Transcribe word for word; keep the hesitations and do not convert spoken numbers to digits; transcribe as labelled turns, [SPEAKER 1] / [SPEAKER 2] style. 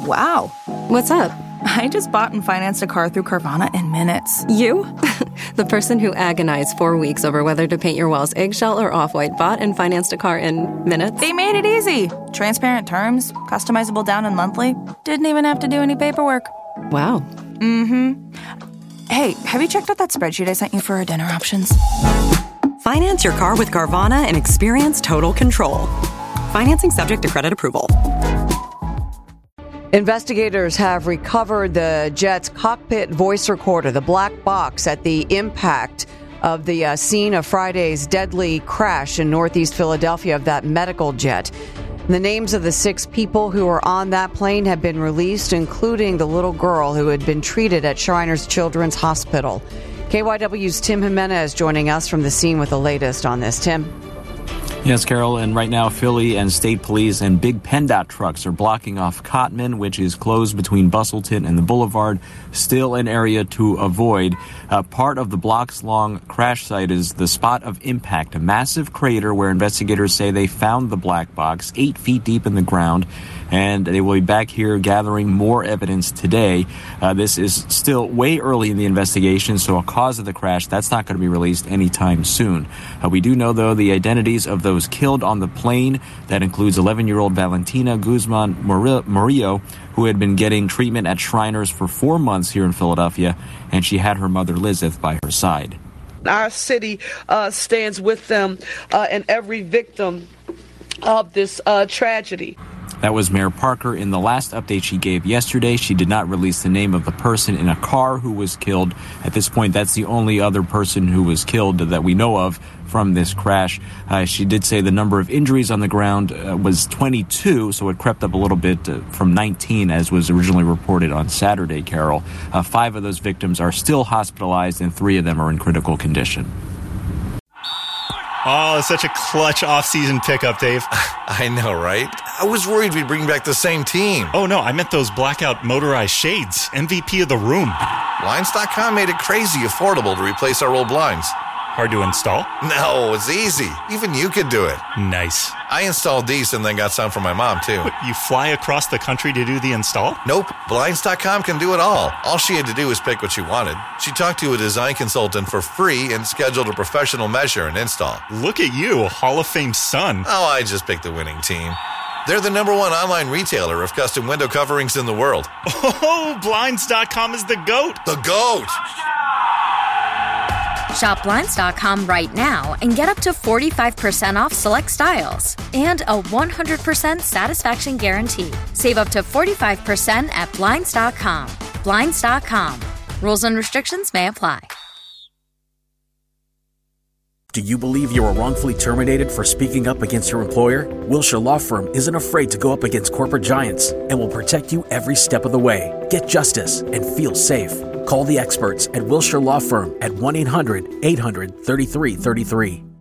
[SPEAKER 1] Wow.
[SPEAKER 2] What's up?
[SPEAKER 1] I just bought and financed a car through Carvana in minutes.
[SPEAKER 2] You? The person who agonized four weeks over whether to paint your walls eggshell or off-white bought and financed a car in minutes?
[SPEAKER 1] They made it easy. Transparent terms, customizable down and monthly. Didn't even have to do any paperwork.
[SPEAKER 2] Wow.
[SPEAKER 1] Mm-hmm. Hey, have you checked out that spreadsheet I sent you for our dinner options?
[SPEAKER 3] Finance your car with Carvana and experience total control. Financing subject to credit approval.
[SPEAKER 4] Investigators have recovered the jet's cockpit voice recorder, the black box, at the impact of the uh, scene of Friday's deadly crash in northeast Philadelphia of that medical jet. The names of the six people who were on that plane have been released, including the little girl who had been treated at Shriners Children's Hospital. K Y W's Tim Jimenez joining us from the scene with the latest on this. Tim.
[SPEAKER 5] Yes, Carol, and right now Philly and state police and big PennDOT trucks are blocking off Cottman, which is closed between Bustleton and the Boulevard, still an area to avoid. Uh, part of the blocks-long crash site is the spot of impact, a massive crater where investigators say they found the black box eight feet deep in the ground, and they will be back here gathering more evidence today. Uh, this is still way early in the investigation, so a cause of the crash, that's not going to be released anytime soon. Uh, we do know, though, the identities of those killed on the plane. That includes eleven-year-old Valentina Guzman Murillo, who had been getting treatment at Shriners for four months here in Philadelphia, and she had her mother, Lizeth, by her side.
[SPEAKER 6] Our city uh, stands with them uh, and every victim of this uh, tragedy.
[SPEAKER 5] That was Mayor Parker. In the last update she gave yesterday, she did not release the name of the person in a car who was killed. At this point, that's the only other person who was killed that we know of from this crash. Uh, she did say the number of injuries on the ground uh, was twenty-two, so it crept up a little bit uh, from nineteen, as was originally reported on Saturday, Carol. Uh, five of those victims are still hospitalized, and three of them are in critical condition.
[SPEAKER 7] Oh, such a clutch off-season pickup, Dave.
[SPEAKER 8] I know, right? I was worried we'd bring back the same team.
[SPEAKER 7] Oh, no, I meant those blackout motorized shades. M V P of the room.
[SPEAKER 8] Blinds dot com made it crazy affordable to replace our old blinds.
[SPEAKER 7] Hard to install?
[SPEAKER 8] No, it's easy. Even you could do it.
[SPEAKER 7] Nice.
[SPEAKER 8] I installed these and then got some for my mom, too.
[SPEAKER 7] What, you fly across the country to do the install?
[SPEAKER 8] Nope. Blinds dot com can do it all. All she had to do was pick what she wanted. She talked to a design consultant for free and scheduled a professional measure and install.
[SPEAKER 7] Look at you, a Hall of Fame son.
[SPEAKER 8] Oh, I just picked the winning team. They're the number one online retailer of custom window coverings in the world.
[SPEAKER 7] Oh, Blinds dot com is the GOAT.
[SPEAKER 8] The GOAT!
[SPEAKER 9] Shop Blinds dot com right now and get up to forty-five percent off select styles and a one hundred percent satisfaction guarantee. Save up to forty-five percent at Blinds dot com. Blinds dot com. Rules and restrictions may apply.
[SPEAKER 10] Do you believe you were wrongfully terminated for speaking up against your employer? Wilshire Law Firm isn't afraid to go up against corporate giants and will protect you every step of the way. Get justice and feel safe. Call the experts at Wilshire Law Firm at one eight hundred eight hundred thirty-three thirty-three.